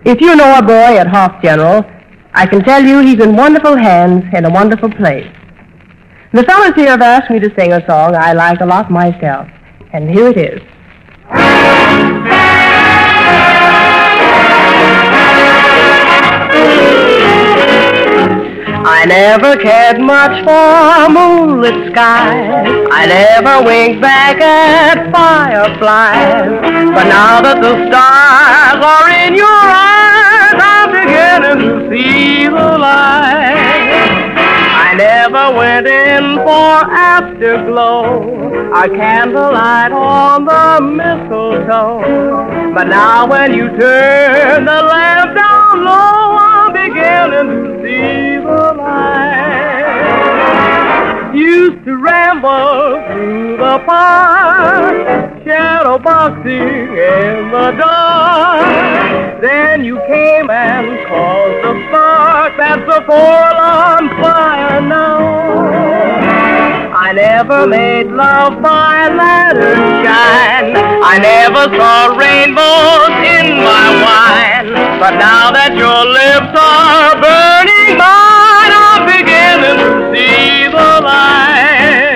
If you know a boy at Hoff General, I can tell you he's in wonderful hands in a wonderful place. The fellows here have asked me to sing a song I like a lot myself, and here it is. I never cared much for moonlit skies. I never winked back at fireflies. But now that the stars are in your eyes, I'm beginning to see the light. I never went in for afterglow, a candlelight on the mistletoe. But now when you turn the lamp down low, I'm beginning to see the light. Used to ramble through the park, shadow boxing in the dark. Then you came and caused a spark that's a forlorn fire now. I never made love by lantern shine. I never saw rainbows in my wine. But now that your lips are burning mine, I'm beginning to see the light.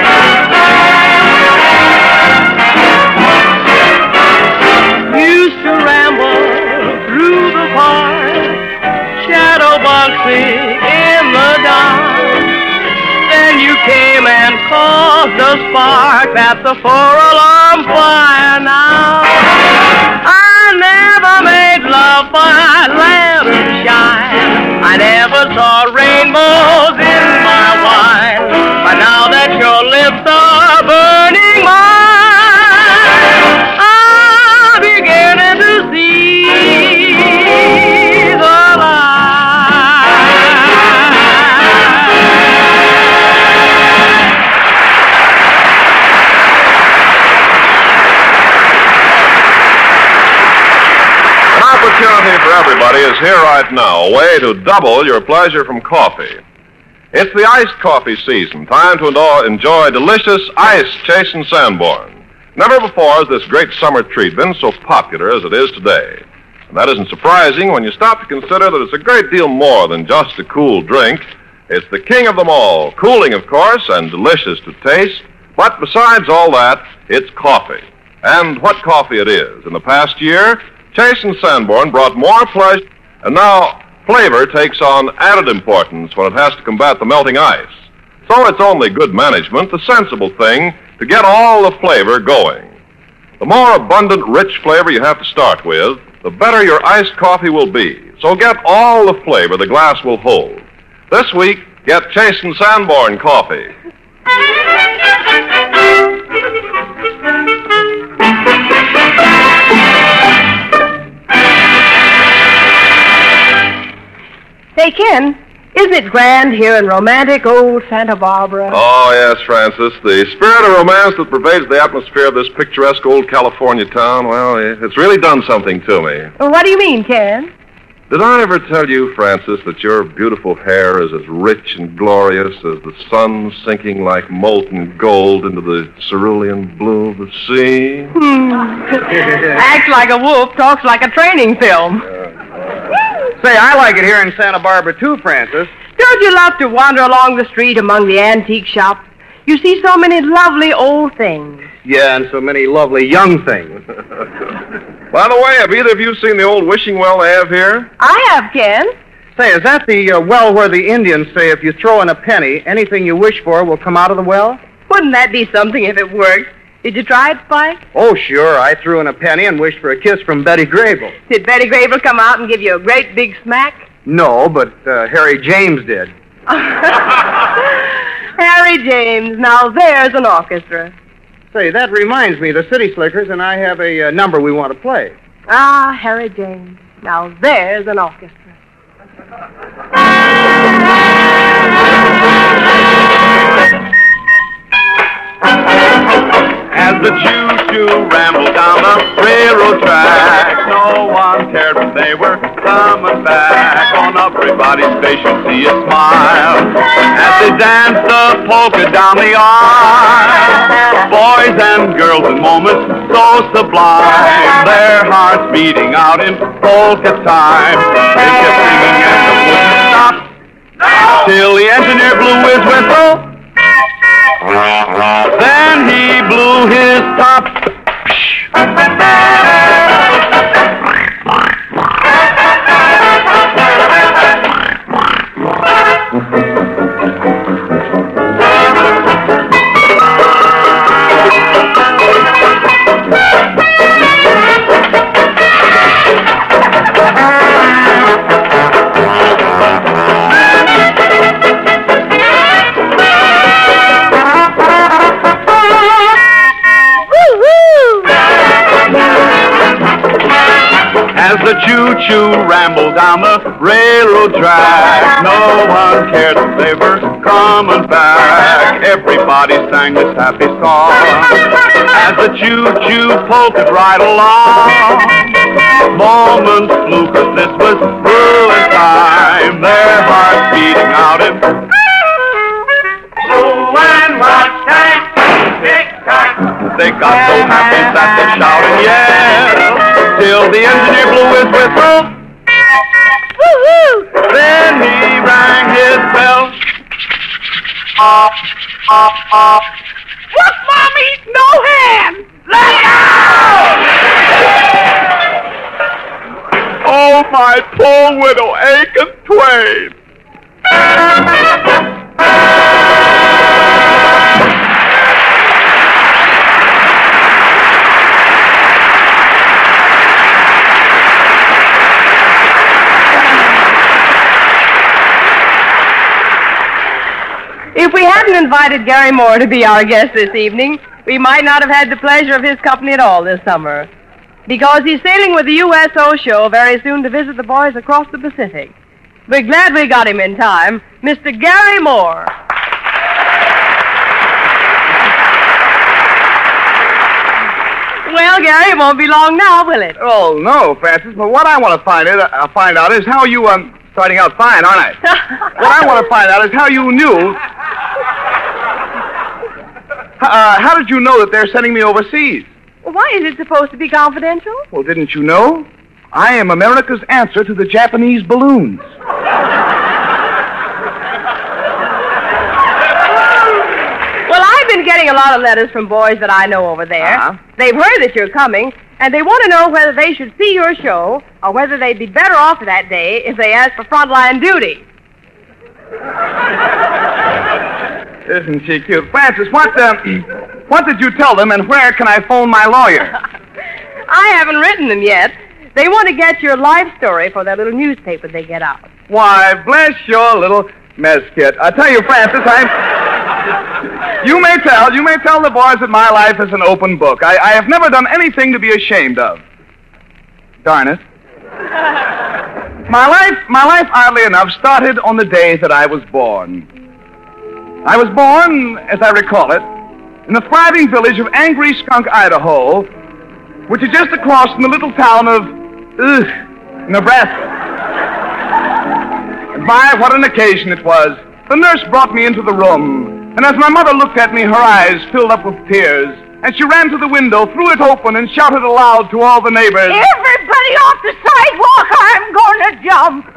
Used to ramble through the park, shadow boxing in the dark. Then you came and caused a spark that's a four-alarm fire now. I never made love by lantern shine. I never saw rainbows in my wine. But now that your lips are burning mine, I'm beginning to see the light. Opportunity for everybody is here right now, a way to double your pleasure from coffee. It's the iced coffee season, time to enjoy delicious iced Chase and Sanborn. Never before has this great summer treat been so popular as it is today. And that isn't surprising when you stop to consider that it's a great deal more than just a cool drink. It's the king of them all, cooling, of course, and delicious to taste. But besides all that, it's coffee. And what coffee it is. In the past year, Chase and Sanborn brought more pleasure, and now flavor takes on added importance when it has to combat the melting ice. So it's only good management, the sensible thing, to get all the flavor going. The more abundant, rich flavor you have to start with, the better your iced coffee will be. So get all the flavor the glass will hold. This week, get Chase and Sanborn coffee. Say, Ken, isn't it grand here in romantic old Santa Barbara? Oh, yes, Francis. The spirit of romance that pervades the atmosphere of this picturesque old California town, well, it's really done something to me. Well, what do you mean, Ken? Did I ever tell you, Francis, that your beautiful hair is as rich and glorious as the sun sinking like molten gold into the cerulean blue of the sea? Acts like a wolf, talks like a training film. Say, I like it here in Santa Barbara, too, Francis. Don't you love to wander along the street among the antique shops? You see so many lovely old things. Yeah, and so many lovely young things. By the way, have either of you seen the old wishing well they have here? I have, Ken. Say, is that the well where the Indians say if you throw in a penny, anything you wish for will come out of the well? Wouldn't that be something if it worked? Did you try it, Spike? Oh, sure. I threw in a penny and wished for a kiss from Betty Grable. Did Betty Grable come out and give you a great big smack? No, but Harry James did. Harry James. Now there's an orchestra. Say, that reminds me, the City Slickers and I have a number we want to play. Ah, Harry James. Now there's an orchestra. As the choo-choo rambled down the railroad track, no one cared when they were coming back. On everybody's face you'll see a smile as they dance the polka down the aisle. Boys and girls in moments so sublime, their hearts beating out in polka time. They kept singing and they wouldn't stop till the engineer blew his whistle. Then he blew his top. As the choo-choo rambled down the railroad track, no one cared if they were coming back. Everybody sang this happy song as the choo-choo polkaed right along. Moments flew 'cause this was ruin time, their hearts beating out in blue and white time. Tick-tock. They got so happy that they shouted and yelled till the engineer blew his whistle. Woo-hoo! Then he rang his bell. Look, Mommy! No hands! Let go! Oh, my poor widow, Aiken Twain. If we hadn't invited Gary Moore to be our guest this evening, we might not have had the pleasure of his company at all this summer. Because he's sailing with the USO show very soon to visit the boys across the Pacific. We're glad we got him in time. Mr. Gary Moore. Well, Gary, it won't be long now, will it? Oh, no, Francis. But what I want to find out is how you, starting out fine, aren't I? What I want to find out is how you knew. How did you know that they're sending me overseas? Well, why is it supposed to be confidential? Well, didn't you know? I am America's answer to the Japanese balloons. Well, I've been getting a lot of letters from boys that I know over there. Uh-huh. They've heard that you're coming, and they want to know whether they should see your show or whether they'd be better off that day if they asked for frontline duty. Isn't she cute? Francis, what did you tell them, and where can I phone my lawyer? I haven't written them yet. They want to get your life story for that little newspaper they get out. Why, bless your little mess kit. I tell you, Francis, You may tell the boys that my life is an open book. I have never done anything to be ashamed of. Darn it. My life, oddly enough, started on the day that I was born. I was born, as I recall it, in the thriving village of Angry Skunk, Idaho, which is just across from the little town of Nebraska. And my, what an occasion it was. The nurse brought me into the room, and as my mother looked at me, her eyes filled up with tears, and she ran to the window, threw it open, and shouted aloud to all the neighbors, Everybody off the sidewalk! I'm going to jump!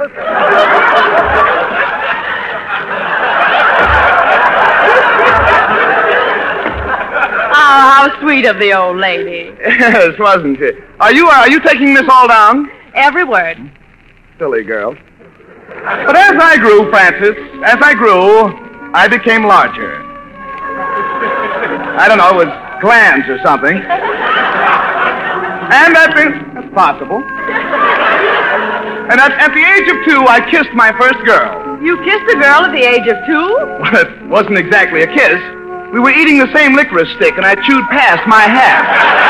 Oh, how sweet of the old lady. Yes, wasn't she? Are you taking this all down? Every word. Silly girl. But as I grew, Francis, I became larger. I don't know, it was glands or something. And that's possible. And at the age of 2, I kissed my first girl. You kissed a girl at the age of 2? Well, it wasn't exactly a kiss. We were eating the same licorice stick, and I chewed past my hat.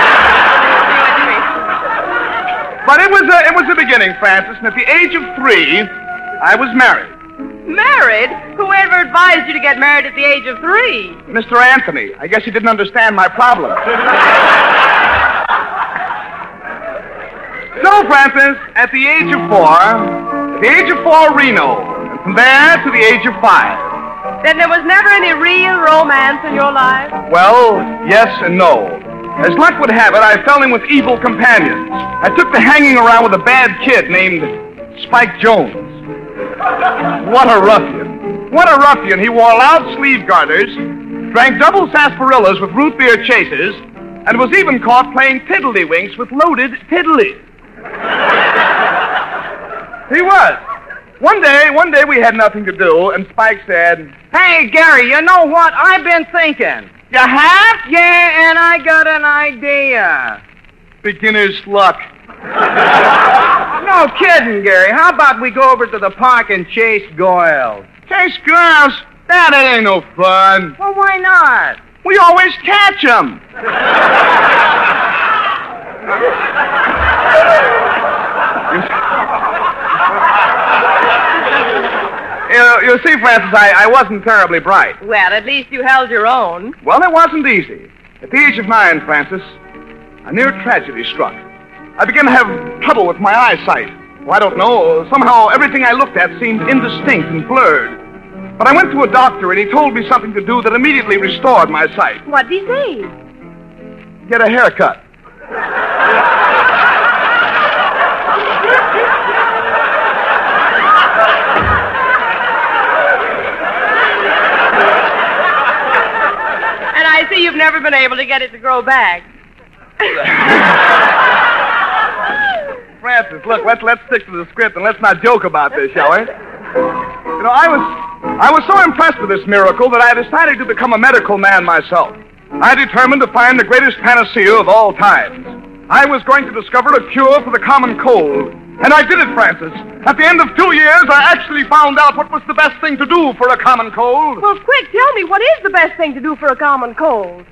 But it was a beginning, Francis, and at the age of 3, I was married. Married? Whoever advised you to get married at the age of 3? Mr. Anthony. I guess he didn't understand my problem. So, Francis, at the age of 4, Reno. And from there to the age of 5. Then there was never any real romance in your life? Well, yes and no. As luck would have it, I fell in with evil companions. I took to hanging around with a bad kid named Spike Jones. What a ruffian. What a ruffian. He wore loud sleeve garters, drank double sarsaparillas with root beer chasers, and was even caught playing tiddlywinks with loaded tiddlies. He was. One day we had nothing to do, and Spike said, Hey, Gary, you know what? I've been thinking. "You have?" Yeah, and I got an idea. Beginner's luck. No kidding, Gary. How about we go over to the park and chase girls? Chase girls? That ain't no fun. Well, why not? We always catch 'em. You see, Francis, I wasn't terribly bright. Well, at least you held your own. Well, it wasn't easy. At the age of 9, Francis, a near tragedy struck. I began to have trouble with my eyesight. Well, I don't know. Somehow everything I looked at seemed indistinct and blurred. But I went to a doctor, and he told me something to do that immediately restored my sight. What'd he say? Get a haircut. And I see you've never been able to get it to grow back. Francis, look, let's stick to the script and let's not joke about this, shall we? You know, I was so impressed with this miracle that I decided to become a medical man myself. I determined to find the greatest panacea of all times. I was going to discover a cure for the common cold. And I did it, Francis. At the end of 2 years, I actually found out what was the best thing to do for a common cold. Well, quick, tell me, what is the best thing to do for a common cold?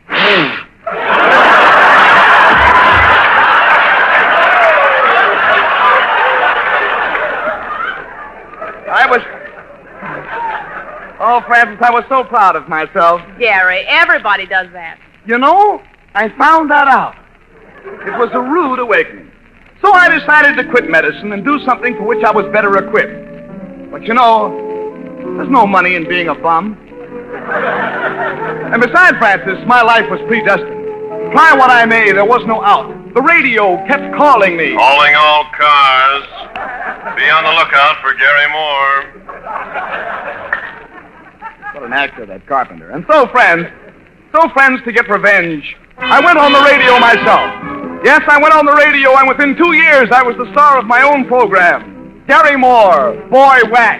Oh, Francis, I was so proud of myself. Gary, everybody does that. You know, I found that out. It was a rude awakening. So I decided to quit medicine and do something for which I was better equipped. But you know, there's no money in being a bum. And besides, Francis, my life was predestined. Try what I may, there was no out. The radio kept calling me. Calling all cars. Be on the lookout for Gary Moore. What an actor, that Carpenter. And so, friends, to get revenge, I went on the radio myself. Yes, I went on the radio, and within 2 years, I was the star of my own program. Gary Moore, Boy Whack.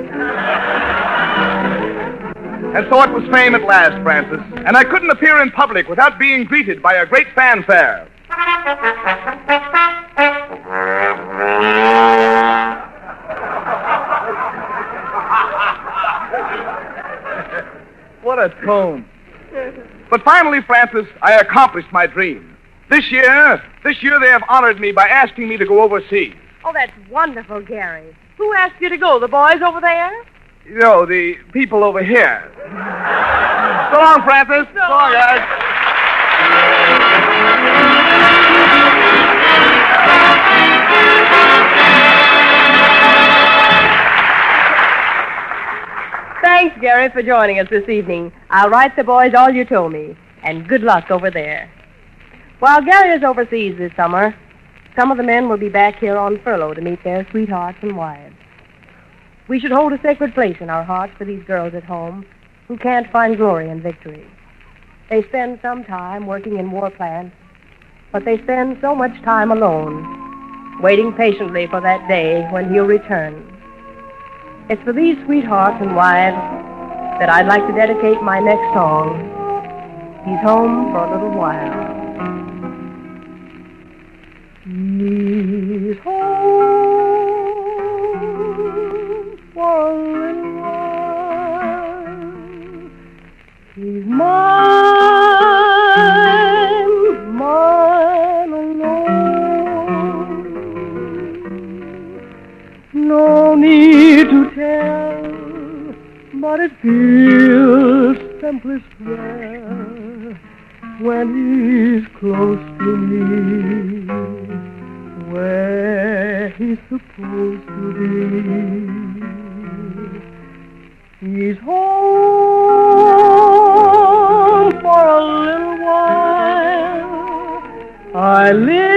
And so it was fame at last, Francis. And I couldn't appear in public without being greeted by a great fanfare. What a tone. But finally, Francis, I accomplished my dream. This year they have honored me by asking me to go overseas. Oh, that's wonderful, Gary. Who asked you to go? The boys over there? You know, the people over here. So long, Francis. So long, guys. Thanks, Gary, for joining us this evening. I'll write the boys all you told me. And good luck over there. While Gary is overseas this summer, some of the men will be back here on furlough to meet their sweethearts and wives. We should hold a sacred place in our hearts for these girls at home who can't find glory in victory. They spend some time working in war plants, but they spend so much time alone, waiting patiently for that day when he'll return. It's for these sweethearts and wives that I'd like to dedicate my next song. He's home for a little while. He's home for a little while. He's mine alone. No need to tell, but it feels simply swell when he's close to me. he's supposed to be. He's home for a little while. I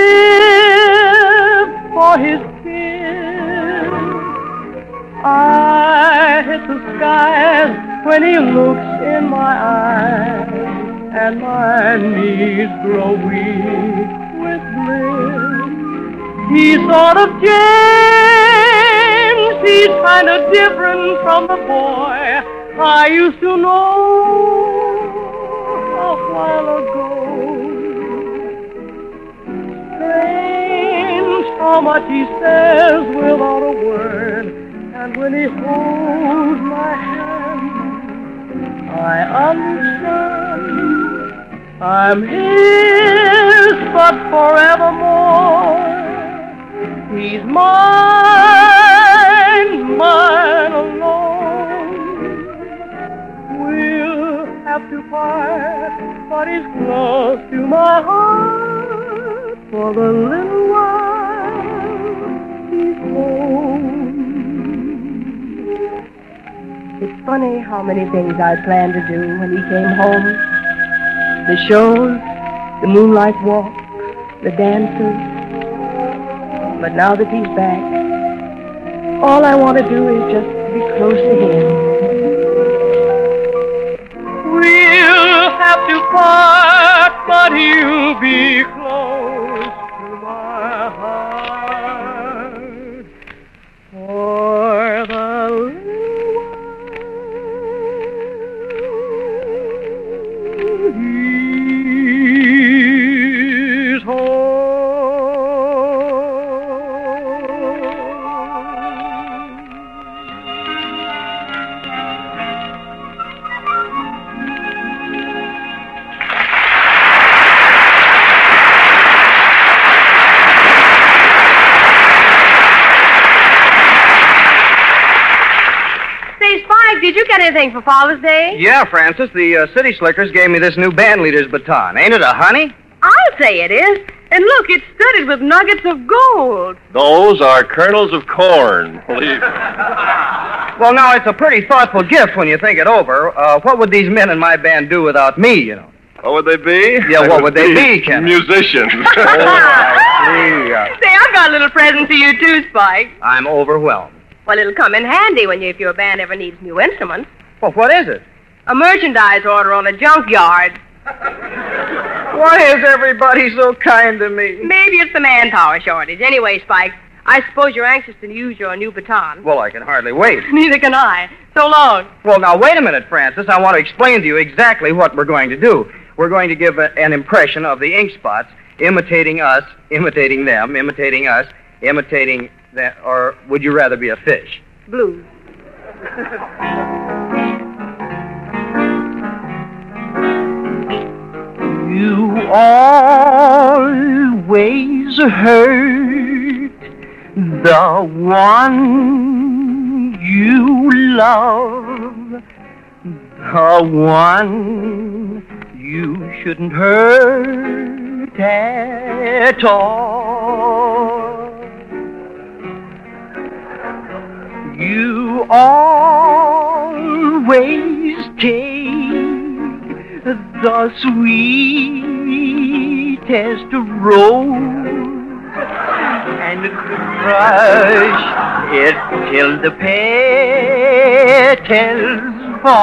live for his kiss. I hit the skies when he looks in my eyes, and my knees grow weak with bliss. He's sort of James. He's kind of different from the boy I used to know a while ago. Strange how much he says without a word, and when he holds my hand, I understand. I'm his, but forevermore. He's mine, mine alone. We'll have to part, but he's close to my heart. For the little while he's home. It's funny how many things I planned to do when he came home. The shows, the moonlight walks, the dances. But now that he's back, all I want to do is just be close to him. We'll have to part, but he'll be close to my heart. For the he's home. Did you get anything for Father's Day? Yeah, Francis. The City Slickers gave me this new band leader's baton. Ain't it a honey? I'll say it is. And look, it's studded with nuggets of gold. Those are kernels of corn, believe me. Well, now, it's a pretty thoughtful gift when you think it over. What would these men in my band do without me, you know? What would they be? Yeah, what would they be, Ken? Musicians. Oh, I see. Say, I've got a little present for you, too, Spike. I'm overwhelmed. Well, it'll come in handy if your band ever needs new instruments. Well, what is it? A merchandise order on a junkyard. Why is everybody so kind to me? Maybe it's the manpower shortage. Anyway, Spike, I suppose you're anxious to use your new baton. Well, I can hardly wait. Neither can I. So long. Well, now, wait a minute, Francis. I want to explain to you exactly what we're going to do. We're going to give an impression of the ink spots, imitating us, imitating them, imitating us, imitating them, or would you rather be a fish? Blues. You always hurt the one you love, the one you shouldn't hurt at all. You always take the sweetest rose and crush it till the petals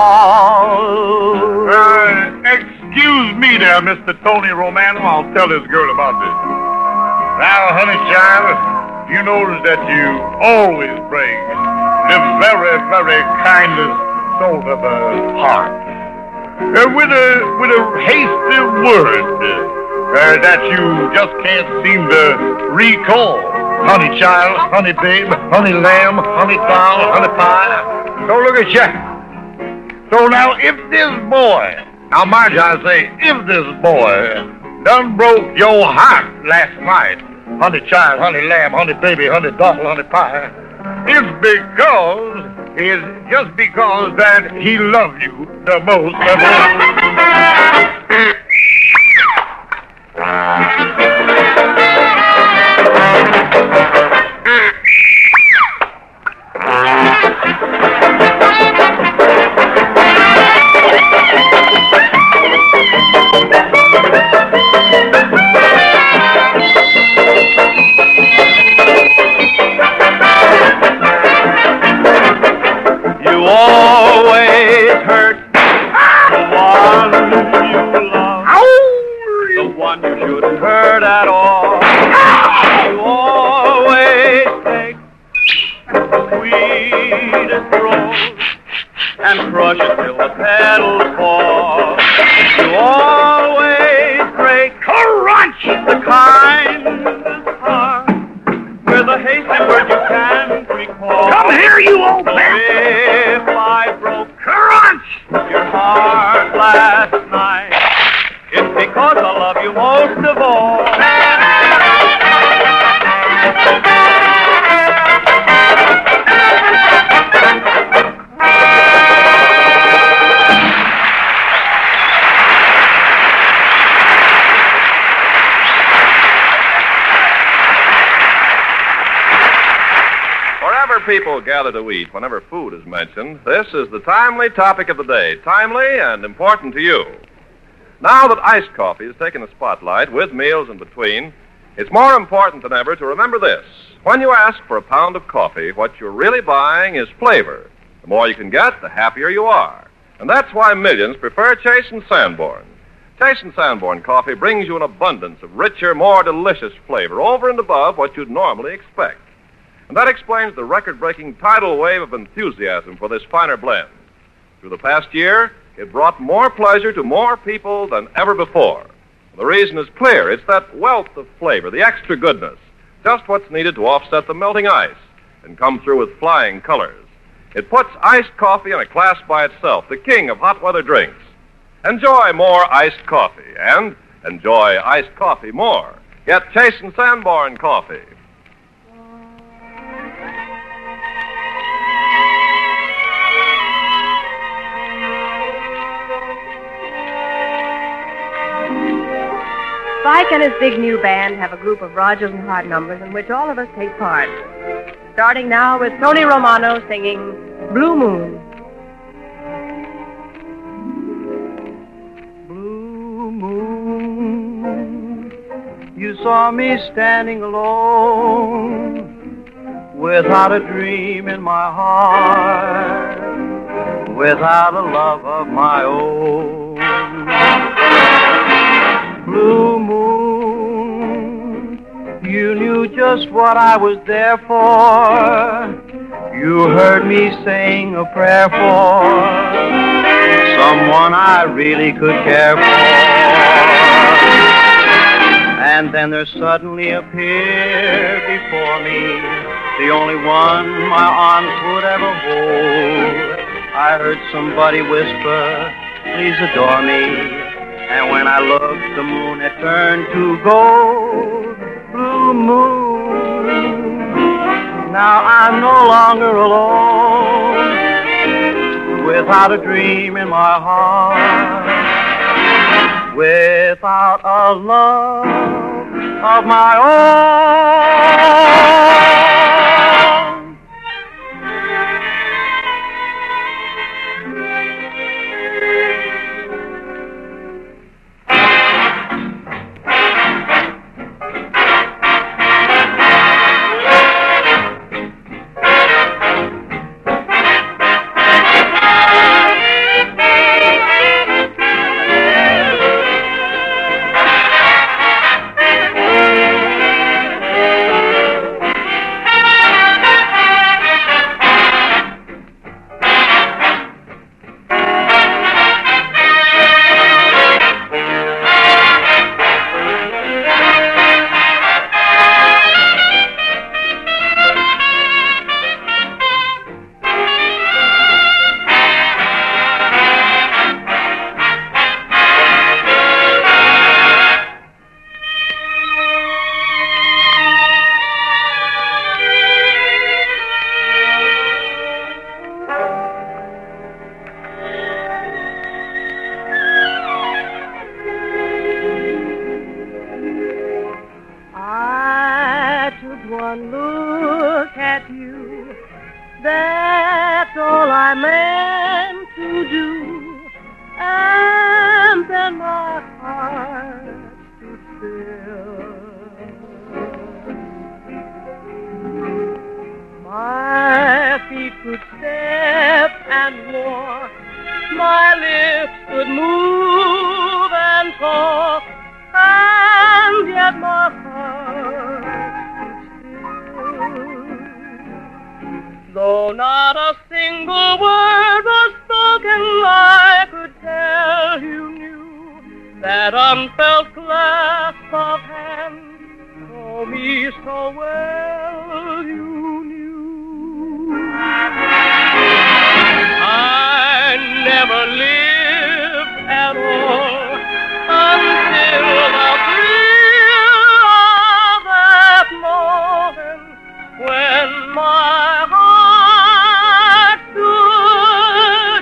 fall. Excuse me there, Mr. Tony Romano. I'll tell this girl about this. Now, honey child, you notice that you always bring the very, very kindest sort of a heart. With a hasty word that you just can't seem to recall. Honey child, honey babe, honey lamb, honey fowl, honey pie. So look at you. So now if this boy, now mind you, I say, if this boy done broke your heart last night, honey child, honey lamb, honey baby, honey doll, honey pie, it's just because that he loves you the most of all. push it till the pedals fall. You always break Crunch! the kindest heart with a hasty word you can't recall. Come here, you old So man! if I broke Crunch! your heart last night, it's because I love you most of all. Wherever people gather to eat, whenever food is mentioned, this is the timely topic of the day. Timely and important to you. Now that iced coffee has taken the spotlight with meals in between, it's more important than ever to remember this. When you ask for a pound of coffee, what you're really buying is flavor. The more you can get, the happier you are. And that's why millions prefer Chase and Sanborn. Chase and Sanborn coffee brings you an abundance of richer, more delicious flavor over and above what you'd normally expect. And that explains the record-breaking tidal wave of enthusiasm for this finer blend. Through the past year, it brought more pleasure to more people than ever before. The reason is clear. It's that wealth of flavor, the extra goodness, just what's needed to offset the melting ice and come through with flying colors. It puts iced coffee in a class by itself, the king of hot weather drinks. Enjoy more iced coffee, and enjoy iced coffee more. Get Chase and Sanborn coffee. Spike and his big new band have a group of Rodgers and Hart numbers in which all of us take part. Starting now with Tony Romano singing Blue Moon. Blue moon, you saw me standing alone, without a dream in my heart, without a love of my own. Blue moon, you knew just what I was there for. You heard me saying a prayer for someone I really could care for. And then there suddenly appeared before me the only one my arms would ever hold. I heard somebody whisper, please adore me. And when I looked, the moon had turned to gold. Blue moon, now I'm no longer alone, without a dream in my heart, without a love of my own. One look at you, that's all I meant to do, and then my heart stood still. My feet could step and walk, my lips could move and talk, and yet my heart, though not a single word was spoken, that unfelt clasp of hands, know me so well you knew. I never lived at all until the thrill of that moment when my heart stood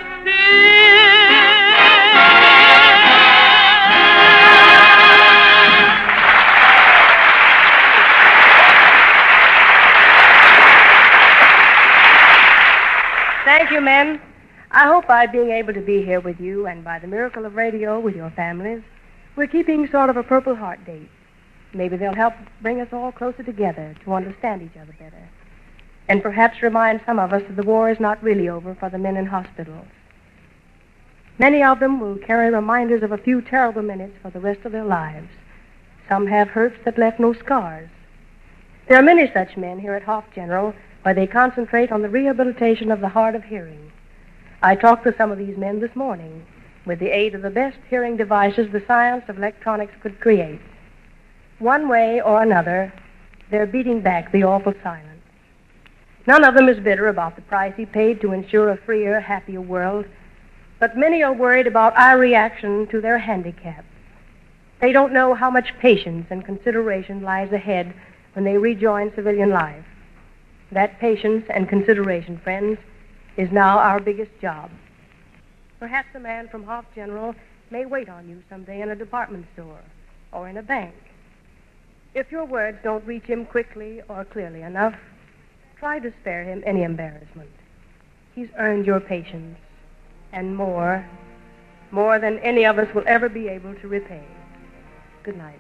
Thank you, men. I hope by being able to be here with you and by the miracle of radio with your families, we're keeping sort of a Purple Heart date. Maybe they'll help bring us all closer together to understand each other better. And perhaps remind some of us that the war is not really over for the men in hospitals. Many of them will carry reminders of a few terrible minutes for the rest of their lives. Some have hurts that left no scars. There are many such men here at Hoff General, where they concentrate on the rehabilitation of the hard of hearing. I talked to some of these men this morning with the aid of the best hearing devices the science of electronics could create. One way or another, they're beating back the awful silence. None of them is bitter about the price he paid to ensure a freer, happier world, but many are worried about our reaction to their handicap. They don't know how much patience and consideration lies ahead when they rejoin civilian life. That patience and consideration, friends, is now our biggest job. Perhaps a man from Hoff General may wait on you someday in a department store or in a bank. If your words don't reach him quickly or clearly enough, try to spare him any embarrassment. He's earned your patience, and more than any of us will ever be able to repay. Good night.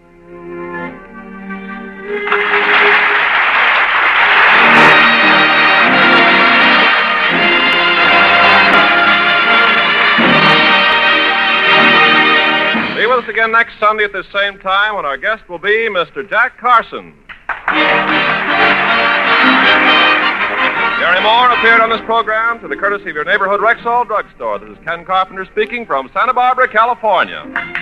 Be with us again next Sunday at this same time when our guest will be Mr. Jack Carson. Gary Moore appeared on this program to the courtesy of your neighborhood Rexall drugstore. This is Ken Carpenter speaking from Santa Barbara, California.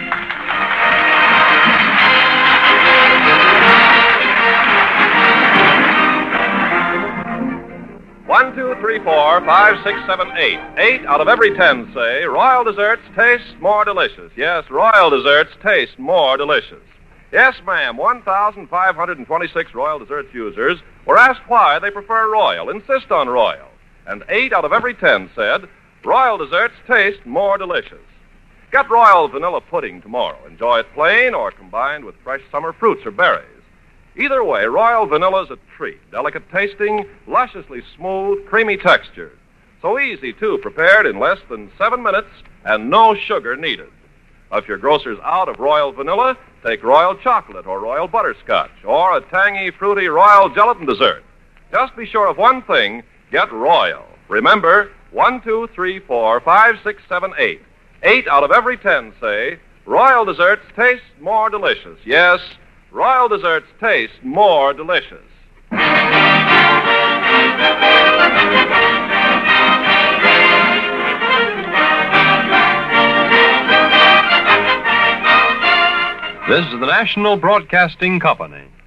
1, 2, 3, 4, 5, 6, 7, 8. 8 out of every 10 say Royal Desserts taste more delicious. Yes, Royal Desserts taste more delicious. Yes, ma'am, 1,526 Royal Desserts users were asked why they prefer Royal, insist on Royal. And 8 out of every 10 said Royal Desserts taste more delicious. Get Royal Vanilla Pudding tomorrow. Enjoy it plain or combined with fresh summer fruits or berries. Either way, Royal Vanilla's a treat. Delicate tasting, lusciously smooth, creamy texture. So easy, too, prepared in less than 7 minutes and no sugar needed. If your grocer's out of Royal Vanilla, take Royal Chocolate or Royal Butterscotch or a tangy, fruity Royal Gelatin dessert. Just be sure of one thing, get Royal. Remember, 1, 2, 3, 4, 5, 6, 7, 8. 8 out of every 10 say Royal Desserts taste more delicious. Yes, Royal Desserts taste more delicious. This is the National Broadcasting Company.